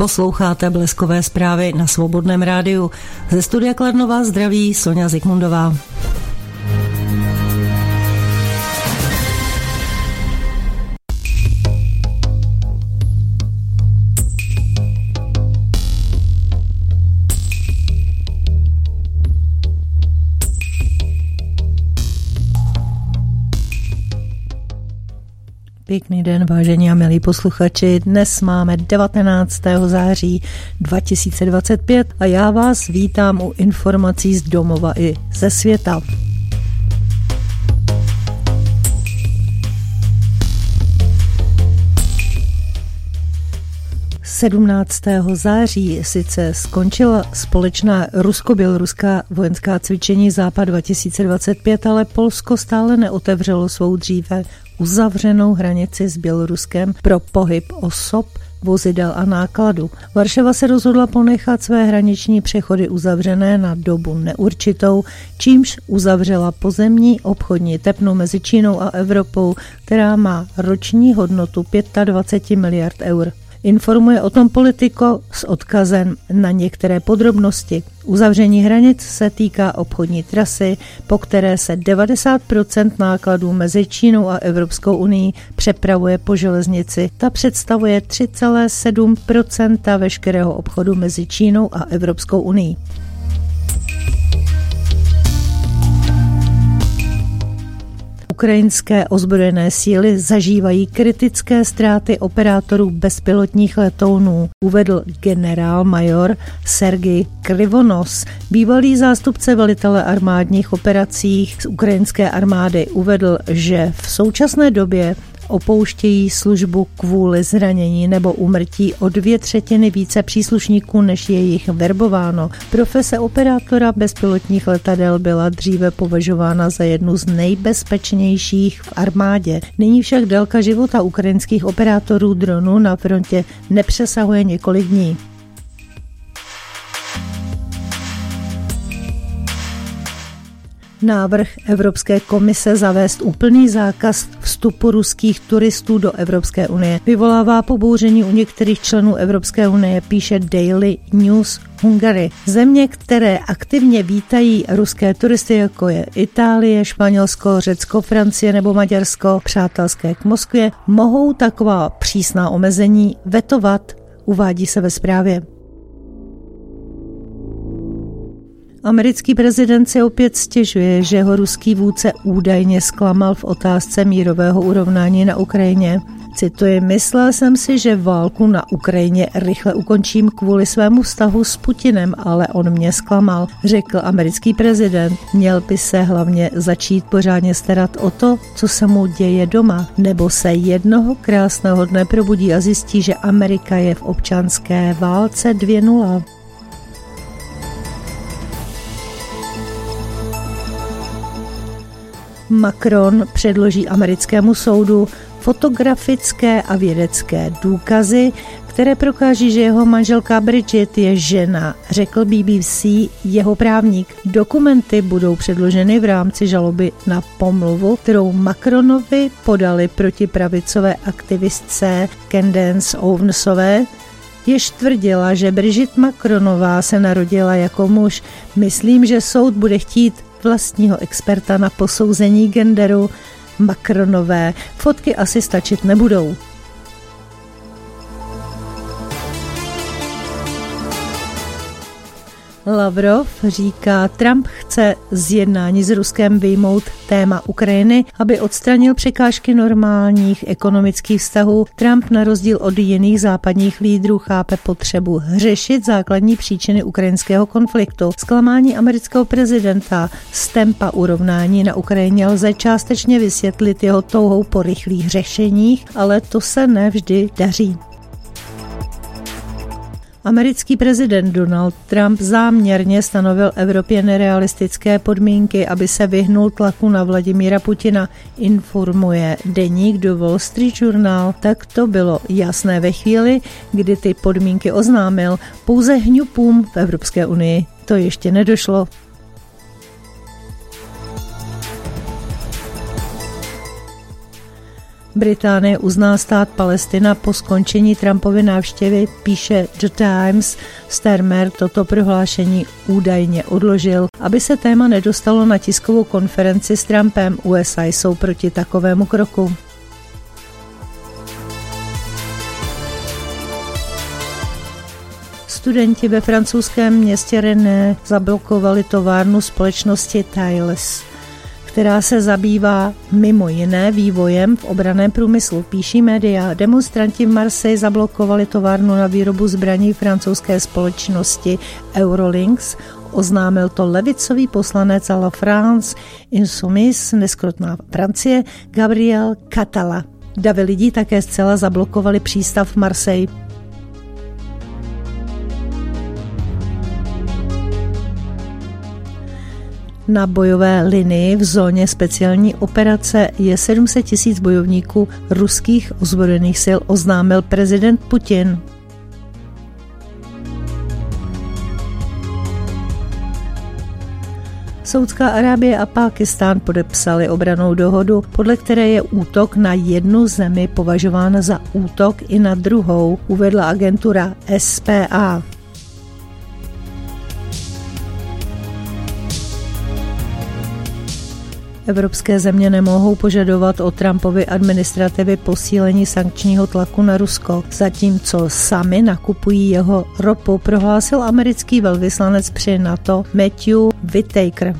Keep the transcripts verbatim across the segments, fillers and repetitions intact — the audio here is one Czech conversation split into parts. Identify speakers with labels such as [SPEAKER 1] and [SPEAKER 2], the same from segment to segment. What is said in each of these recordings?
[SPEAKER 1] Posloucháte Bleskové zprávy na Svobodném rádiu. Ze studia Kladno vás zdraví Soňa Zikmundová. Pěkný den, vážení a milí posluchači. Dnes máme devatenáctého září dva tisíce dvacet pět a já vás vítám u informací z domova i ze světa. sedmnáctého září sice skončila společná rusko-běloruská vojenská cvičení Západ dva tisíce dvacet pět, ale Polsko stále neotevřelo svou dříve uzavřenou hranici s Běloruskem pro pohyb osob, vozidel a nákladu. Varšava se rozhodla ponechat své hraniční přechody uzavřené na dobu neurčitou, čímž uzavřela pozemní obchodní tepnu mezi Čínou a Evropou, která má roční hodnotu dvacet pět miliard eur. Informuje o tom Politico s odkazem na některé podrobnosti. Uzavření hranic se týká obchodní trasy, po které se devadesát procent nákladů mezi Čínou a Evropskou unií přepravuje po železnici. Ta představuje tři celá sedm procenta veškerého obchodu mezi Čínou a Evropskou unií. Ukrajinské ozbrojené síly zažívají kritické ztráty operátorů bezpilotních letounů, uvedl generál-major Sergej Krivonos. Bývalý zástupce velitele armádních operací z ukrajinské armády uvedl, že v současné době opouštějí službu kvůli zranění nebo úmrtí o dvě třetiny více příslušníků, než je jich verbováno. Profese operátora bezpilotních letadel byla dříve považována za jednu z nejbezpečnějších v armádě. Nyní však délka života ukrajinských operátorů dronů na frontě nepřesahuje několik dní. Návrh Evropské komise zavést úplný zákaz vstupu ruských turistů do Evropské unie vyvolává pobouření u některých členů Evropské unie, píše Daily News Hungary. Země, které aktivně vítají ruské turisty, jako je Itálie, Španělsko, Řecko, Francie nebo Maďarsko, přátelské k Moskvě, mohou taková přísná omezení vetovat, uvádí se ve zprávě. Americký prezident si opět stěžuje, že ho ruský vůdce údajně zklamal v otázce mírového urovnání na Ukrajině. Cituji, myslel jsem si, že válku na Ukrajině rychle ukončím kvůli svému vztahu s Putinem, ale on mě zklamal, řekl americký prezident. Měl by se hlavně začít pořádně starat o to, co se mu děje doma, nebo se jednoho krásného dne probudí a zjistí, že Amerika je v občanské válce dvě nula. Macron předloží americkému soudu fotografické a vědecké důkazy, které prokáží, že jeho manželka Bridget je žena, řekl B B C jeho právník. Dokumenty budou předloženy v rámci žaloby na pomluvu, kterou Macronovi podali proti pravicové aktivistce Candace Owensové, jež tvrdila, že Bridget Macronová se narodila jako muž. Myslím, že soud bude chtít vlastního experta na posouzení genderu Macronové. Fotky asi stačit nebudou. Lavrov říká, Trump chce z jednání s Ruskem vyjmout téma Ukrajiny, aby odstranil překážky normálních ekonomických vztahů. Trump na rozdíl od jiných západních lídrů chápe potřebu řešit základní příčiny ukrajinského konfliktu. Zklamání amerického prezidenta z tempa urovnání na Ukrajině lze částečně vysvětlit jeho touhou po rychlých řešeních, ale to se nevždy daří. Americký prezident Donald Trump záměrně stanovil Evropě nerealistické podmínky, aby se vyhnul tlaku na Vladimíra Putina, informuje deník The Wall Street Journal. Tak to bylo jasné ve chvíli, kdy ty podmínky oznámil. Pouze hňupům v Evropské unii to ještě nedošlo. Británie uzná stát Palestina po skončení Trumpovy návštěvy, píše The Times. Starmer toto prohlášení údajně odložil, aby se téma nedostalo na tiskovou konferenci s Trumpem. U S A jsou proti takovému kroku. Studenti ve francouzském městě Rennes zablokovali továrnu společnosti Thales, která se zabývá mimo jiné vývojem v obranném průmyslu, píší média. Demonstranti v Marseille zablokovali továrnu na výrobu zbraní francouzské společnosti Eurolinks. Oznámil to levicový poslanec a La France Insoumise, neskrotná Francie, Gabriel Catala. Davy lidí také zcela zablokovali přístav v Marseille. Na bojové linii v zóně speciální operace je sedm set tisíc bojovníků ruských ozbrojených sil, oznámil prezident Putin. Saudská Arábie a Pákistán podepsali obrannou dohodu, podle které je útok na jednu zemi považován za útok i na druhou, uvedla agentura S P A. Evropské země nemohou požadovat od Trumpovy administrativy posílení sankčního tlaku na Rusko, zatímco sami nakupují jeho ropu, prohlásil americký velvyslanec při NATO Matthew Whitaker.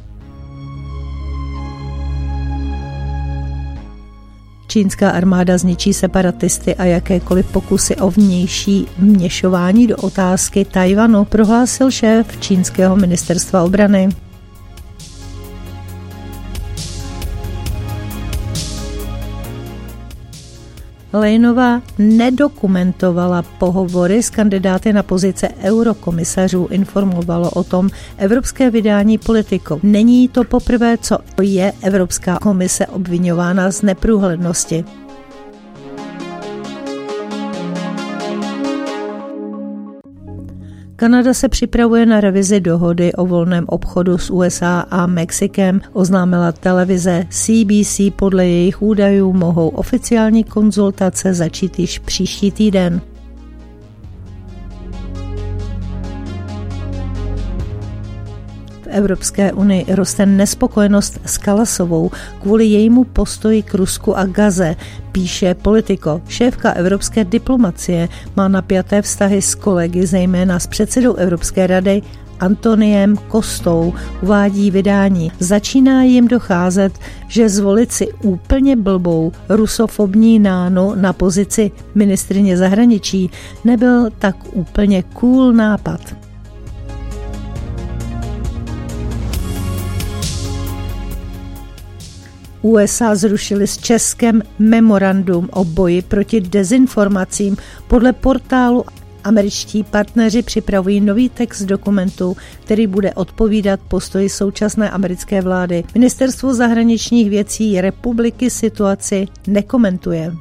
[SPEAKER 1] Čínská armáda zničí separatisty a jakékoliv pokusy o vnější vměšování do otázky Tchaj-wanu, prohlásil šéf čínského ministerstva obrany. Lejnová nedokumentovala pohovory s kandidáty na pozice eurokomisařů, informovalo o tom evropské vydání Politico. Není to poprvé, co je Evropská komise obviňována z neprůhlednosti. Kanada se připravuje na revizi dohody o volném obchodu s U S A a Mexikem, oznámila televize C B C. Podle jejich údajů mohou oficiální konzultace začít již příští týden. V Evropské unii roste nespokojenost s Kalasovou kvůli jejímu postoji k Rusku a Gaze, píše Politico. Šéfka evropské diplomacie má napjaté vztahy s kolegy, zejména s předsedou Evropské rady Antoniem Costou, uvádí vydání. Začíná jim docházet, že zvolit si úplně blbou rusofobní nánu na pozici ministryně zahraničí nebyl tak úplně cool nápad. U S A zrušili s Českem memorandum o boji proti dezinformacím. Podle portálu američtí partneři připravují nový text dokumentu, který bude odpovídat postoji současné americké vlády. Ministerstvo zahraničních věcí republiky situaci nekomentuje.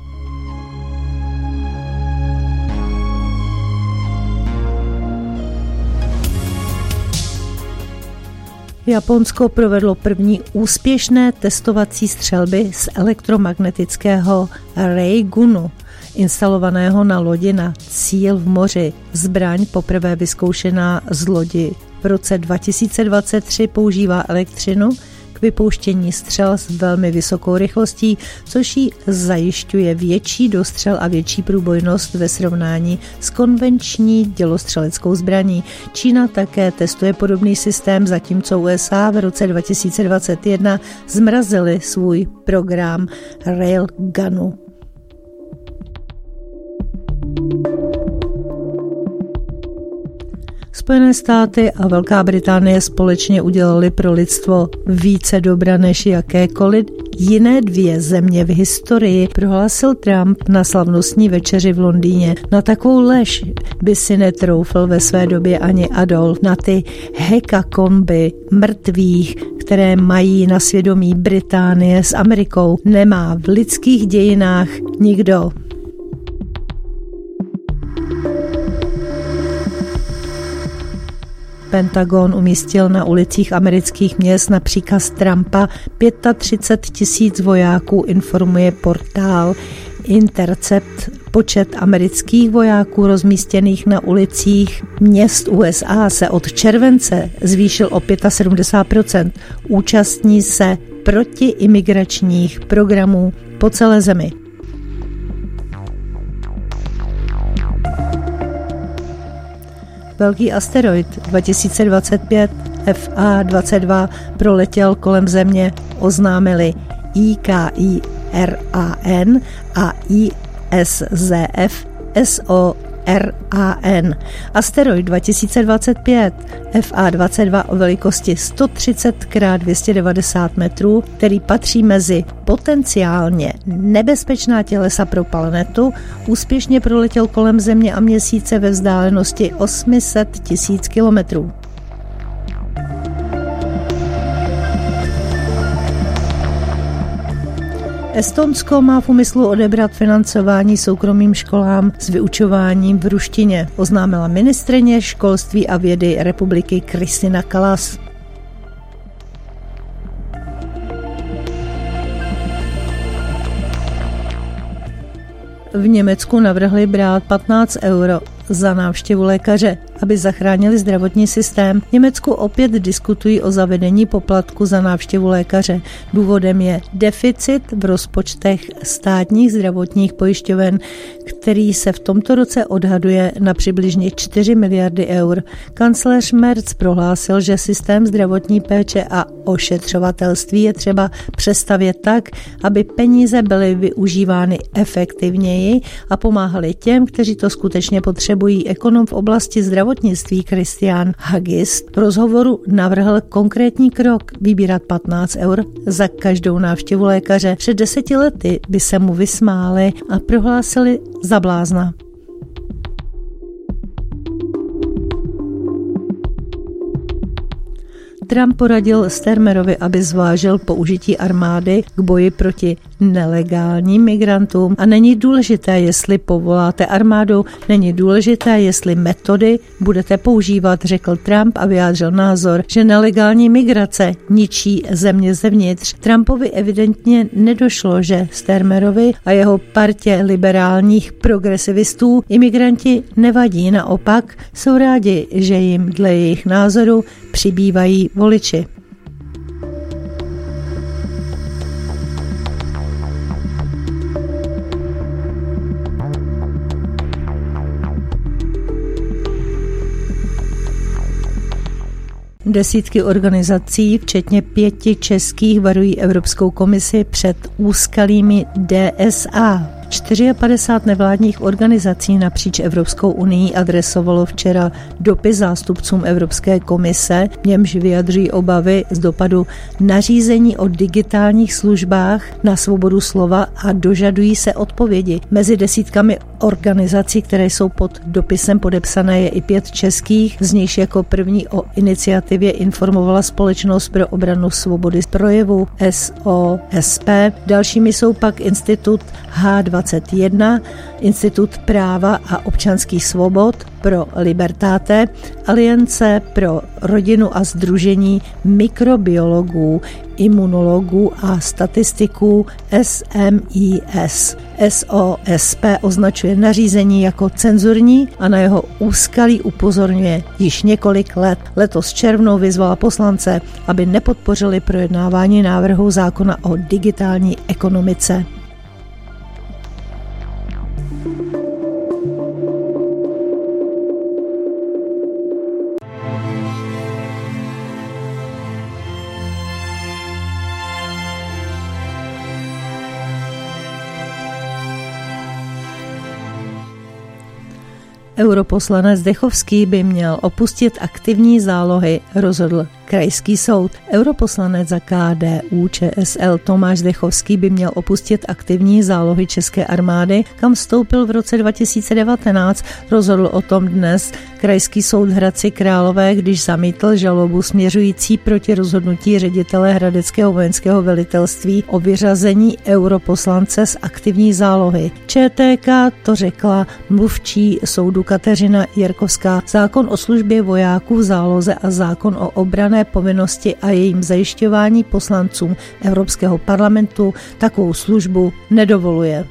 [SPEAKER 1] Japonsko provedlo první úspěšné testovací střelby z elektromagnetického Raygunu, instalovaného na lodi na cíl v moři. Zbraň poprvé vyzkoušená z lodi v roce dva tisíce dvacet tři používá elektřinu k vypouštění střel s velmi vysokou rychlostí, což jí zajišťuje větší dostřel a větší průbojnost ve srovnání s konvenční dělostřeleckou zbraní. Čína také testuje podobný systém, zatímco U S A v roce dva tisíce dvacet jedna zmrazili svůj program Railgunu. Spojené státy a Velká Británie společně udělali pro lidstvo více dobra než jakékoliv jiné dvě země v historii, prohlásil Trump na slavnostní večeři v Londýně. Na takovou lež by si netroufl ve své době ani Adolf. Na ty hekakomby mrtvých, které mají na svědomí Británie s Amerikou, nemá v lidských dějinách nikdo. Pentagon umístil na ulicích amerických měst na příkaz Trumpa třicet pět tisíc vojáků, informuje portál Intercept. Počet amerických vojáků rozmístěných na ulicích měst U S A se od července zvýšil o sedmdesát pět procent. Účastní se protiimigračních programů po celé zemi. Velký asteroid dva tisíce dvacet pět F A dvacet dva proletěl kolem země, oznámili I K I R A N a I S Z F S O R A N. Asteroid dva tisíce dvacet pět F A dvacet dva o velikosti sto třicet krát dvě stě devadesát metrů, který patří mezi potenciálně nebezpečná tělesa pro planetu, úspěšně proletěl kolem Země a Měsíce ve vzdálenosti osm set tisíc kilometrů. Estonsko má v úmyslu odebrat financování soukromým školám s vyučováním v ruštině, oznámila ministryně školství a vědy republiky Kristina Kallas. V Německu navrhli brát patnáct euro za návštěvu lékaře, aby zachránili zdravotní systém. V Německu opět diskutují o zavedení poplatku za návštěvu lékaře. Důvodem je deficit v rozpočtech státních zdravotních pojišťoven, který se v tomto roce odhaduje na přibližně čtyři miliardy eur. Kancléř Merz prohlásil, že systém zdravotní péče a ošetřovatelství je třeba přestavět tak, aby peníze byly využívány efektivněji a pomáhaly těm, kteří to skutečně potřebují. Ekonom v oblasti zdravotnictví Christian Hagist v rozhovoru navrhl konkrétní krok vybírat patnáct eur za každou návštěvu lékaře. Před deseti lety by se mu vysmáli a prohlásili za blázna. Trump poradil Starmerovi, aby zvážil použití armády k boji proti nelegálním migrantům a není důležité, jestli povoláte armádu, není důležité, jestli metody budete používat, řekl Trump a vyjádřil názor, že nelegální migrace ničí země zevnitř. Trumpovi evidentně nedošlo, že Starmerovi a jeho partě liberálních progresivistů imigranti nevadí, naopak jsou rádi, že jim dle jejich názoru přibývají voliči. Desítky organizací, včetně pěti českých, varují Evropskou komisi před úskalími D S A. padesát čtyři nevládních organizací napříč Evropskou unii adresovalo včera dopis zástupcům Evropské komise, v němž vyjadřují obavy z dopadu nařízení o digitálních službách na svobodu slova a dožadují se odpovědi. Mezi desítkami organizací, které jsou pod dopisem podepsané, je i pět českých, z nichž jako první o iniciativě informovala Společnost pro obranu svobody projevu S O S P. Dalšími jsou pak Institut H dvacet jedna, Institut práva a občanských svobod pro Libertate, Aliance pro rodinu a sdružení mikrobiologů, imunologů a statistiků S M I S. S O S P označuje nařízení jako cenzurní a na jeho úskalí upozorňuje již několik let. Letos červnou vyzvala poslance, aby nepodpořili projednávání návrhu zákona o digitální ekonomice. Europoslanec Zdechovský by měl opustit aktivní zálohy, rozhodl krajský soud. Europoslanec za K D U Č S L Tomáš Zdechovský by měl opustit aktivní zálohy České armády, kam vstoupil v roce dva tisíce devatenáct. Rozhodl o tom dnes krajský soud Hradci Králové, když zamítl žalobu směřující proti rozhodnutí ředitele Hradeckého vojenského velitelství o vyřazení europoslance z aktivní zálohy. Č T K to řekla mluvčí soudu Kateřina Jerkovská. Zákon o službě vojáků v záloze a zákon o obranné povinnosti a jejím zajišťování poslancům Evropského parlamentu takovou službu nedovoluje.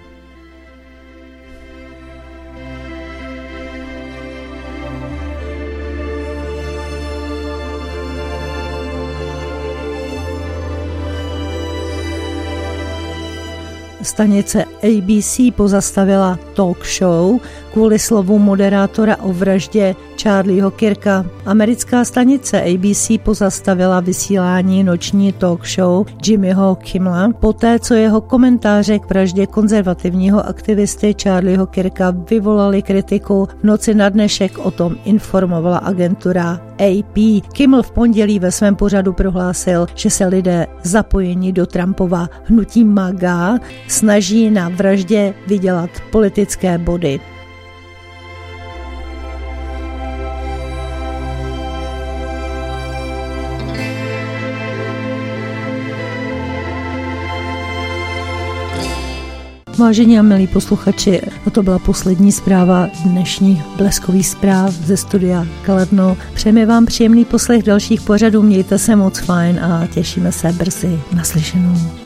[SPEAKER 1] Stanice A B C pozastavila talk show kvůli slovům moderátora o vraždě Charlieho Kirka. Americká stanice A B C pozastavila vysílání noční talk show Jimmyho Kimmela poté, co jeho komentáře k vraždě konzervativního aktivisty Charlieho Kirka vyvolali kritiku. V noci na dnešek o tom informovala agentura A P. Kimmel v pondělí ve svém pořadu prohlásil, že se lidé zapojení do Trumpova hnutí MAGA snaží na vraždě vydělat politické body. Vážení a milí posluchači, a to byla poslední zpráva dnešních bleskových zpráv ze studia Kladno. Přejeme vám příjemný poslech dalších pořadů, mějte se moc fajn a těšíme se brzy naslyšenou.